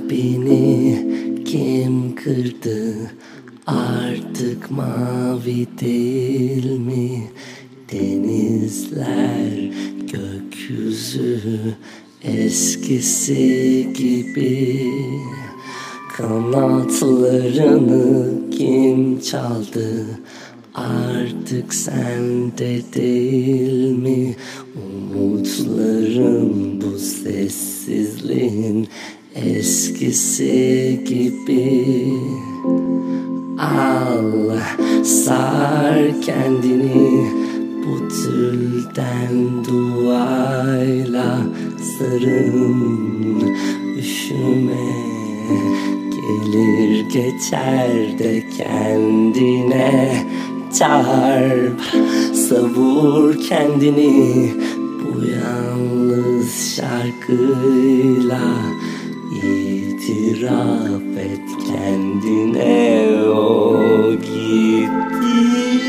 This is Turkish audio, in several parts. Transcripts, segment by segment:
Kalbini kim kırdı? Artık mavi değil mi? Denizler, gökyüzü eskisi gibi. Kanatlarını kim çaldı? Artık sende değil mi? Umutlarım bu sessizliğin eskisi gibi. Al, sar kendini bu tülden duayla. Sarın, üşüme, gelir geçer de kendine çarp. Savur kendini bu yalnız şarkıyla. İtiraf et kendine, o gitti.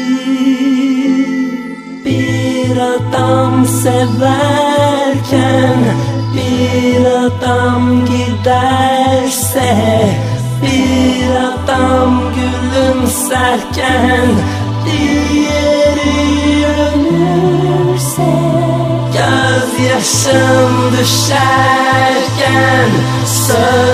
Bir adam severken bir adam giderse, bir adam gülümserken diğeri ölürse, gözyaşım düşerken söyle